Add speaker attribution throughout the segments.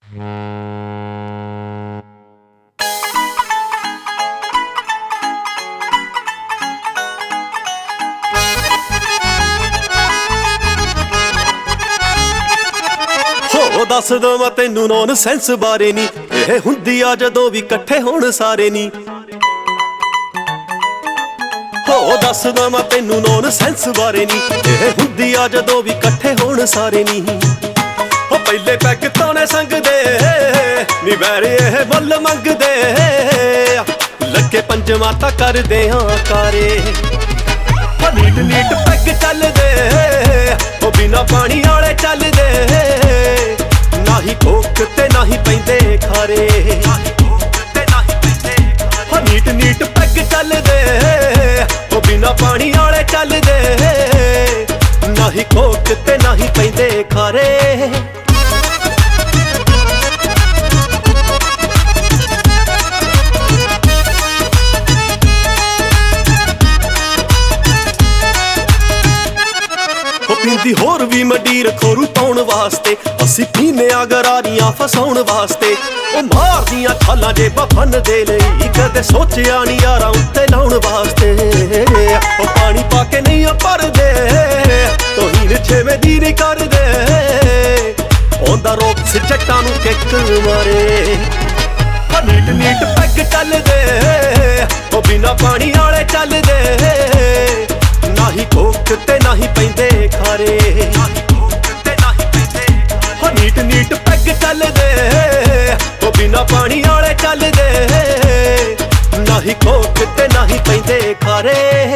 Speaker 1: ਦੱਸ ਦਵਾਂ ਤੈਨੂੰ ਨੌਨ ਸੈਂਸ ਬਾਰੇ ਨੀ, ਇਹ ਹੁੰਦੀ ਆ ਜਦੋਂ ਵੀ ਇਕੱਠੇ ਹੋਣ ਸਾਰੇ ਨੀ। ਹੋ ਦੱਸ ਦਵਾਂ ਤੈਨੂੰ ਨੌਨ ਸੈਂਸ ਬਾਰੇ ਨੀ, ਇਹ ਹੁੰਦੀ ਆ ਜਦੋਂ ਵੀ ਇਕੱਠੇ ਹੋਣ ਸਾਰੇ ਨੀ। ਹੋ ਪਹਿਲੇ ਪੈਗ ਤੋਨੇ ਸੰਗਦੇ ਨੀ, ਵੈਰੇ ਇਹ ਮੁੱਲ ਮੰਗਦੇ, ਲੱਗੇ ਪੰਜਵਾਂ ਤਾਂ ਕਰਦੇ ਹਾਂ ਕਾਰੇ। ਹੋ ਨੀਟ ਨੀਟ ਪੈਗ ਚੱਲਦੇ, ਉਹ ਬਿਨਾ ਪਾਣੀ ਵਾਲੇ ਚੱਲਦੇ, ਨਾਹੀ ਕੋਕ ਤੇ ਨਾਹੀ ਪੈਂਦੇ ਖਾਰੇ। ਹੋ ਨੀਟ ਨੀਟ ਪੈਗ ਚੱਲਦੇ, ਉਹ ਬਿਨਾ ਪਾਣੀ ਵਾਲੇ ਚੱਲਦੇ, ਨਾਹੀ ਕੋਕ ਤੇ ਨਾਹੀ ਪੈਂਦੇ ਖਾਰੇ। ਪੀਂਦੀ ਹੋਰ ਵੀ ਮੰਡੀਰ ਖੋਰੂ ਪਾਉਣ ਵਾਸਤੇ, ਅਸੀਂ ਪੀਨੇ ਆ ਗਰਾਰੀਆਂ ਫਸਾਉਣ ਵਾਸਤੇ। ਉਹ ਮਾਰਦੀਆਂ ਛਾਲਾਂ ਜੇ ਬਫਨ ਦੇ ਲਈ, ਕਦੇ ਸੋਚਿਆ ਨੀ ਯਾਰਾਂ ਉੱਤੇ ਲਾਉਣ ਵਾਸਤੇ। ਉਹ ਪਾਣੀ ਪਾ ਕੇ ਨਹੀਂ ਭਰਦੇ, ਤੋਹੀਨ ਛੇਵੇਂ ਦੀ ਨਹੀਂ ਕਰਦੇ, ਆਉਂਦਾ ਰੋਕ ਜੱਟਾਂ ਨੂੰ ਕਿੱਕ ਮਾਰੇ। ਨੀਟ ਨੀਟ ਪੈਗ ਚੱਲਦੇ, ਉਹ ਬਿਨਾ ਪਾਣੀ ਵਾਲੇ ਚੱਲਦੇ, ਨਾਹੀ ਕੋਕ ਤੇ ਨਾਹੀ ਪੈਂਦੇ ਖਾਰੇ। ਹੋ ਨੀਟ ਨੀਟ ਪੈਗ ਚੱਲਦੇ, ਉਹ ਬਿਨਾ ਪਾਣੀ ਵਾਲੇ ਚੱਲਦੇ, ਨਾਹੀ ਕੋਕ ਤੇ ਨਾਹੀ ਪੈਂਦੇ ਖਾਰੇ।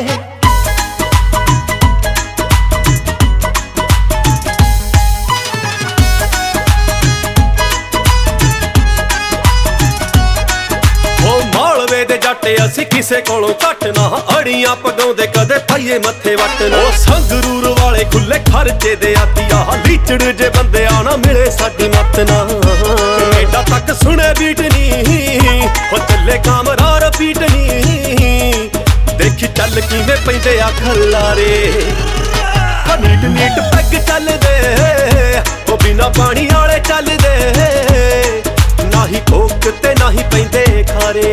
Speaker 1: ਦੇ ਜੱਟ ਅਸੀਂ ਕਿਸੇ ਕੋਲੋਂ ਘੱਟ ਨਾ, ਅੜੀਆਂ ਪਗਾਉਂਦੇ ਕਦੇ ਪਾਈਏ ਮੱਥੇ ਵੱਟ ਨਾ। ਉਹ ਸੰਗਰੂਰ ਵਾਲੇ ਖੁੱਲੇ ਖਰਚੇ ਦੇ ਆਤੀਆ, ਲੀਚੜ ਜੇ ਬੰਦੇ ਆ ਨਾ ਮਿਲੇ ਸਾਡੀ ਮੱਤ ਨਾ। ਕੈਨੇਡਾ ਤੱਕ ਸੁਣੇ ਬੀਟ ਨੀ, ਹੋ ਚੱਲੇ ਕਾਮਰਾ ਰਪੀਟ ਨੀ, ਦੇਖੀ ਚੱਲ ਕਿਵੇਂ ਪੈਂਦੇ ਆ ਖਲਾਰੇ। ਨੀਟ ਨੀਟ ਪੈਗ ਚੱਲਦੇ, ਉਹ ਬਿਨਾ ਪਾਣੀ ਵਾਲੇ ਚੱਲਦੇ, ਨਾਹੀ ਕੋਕ ਤੇ ਨਾਹੀ ਪੈਂਦੇ ਖਾਰੇ।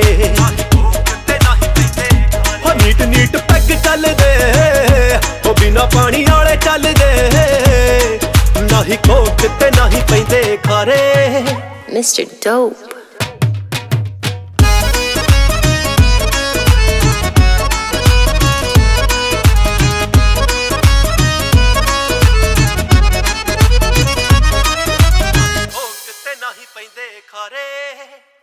Speaker 1: ਹੋ ਨੀਟ ਨੀਟ ਪੈਗ ਚੱਲਦੇ, ਉਹ ਬਿਨਾ ਪਾਣੀ ਵਾਲੇ ਚੱਲਦੇ, ਨਾਹੀ ਕੋਕ ਤੇ ਨਾਹੀ ਪੈਂਦੇ ਖਾਰੇ।
Speaker 2: Mr. Dope.
Speaker 1: ਕੋਕ ਤੇ ਨਾਹੀ ਪੈਂਦੇ ਖਾਰੇ।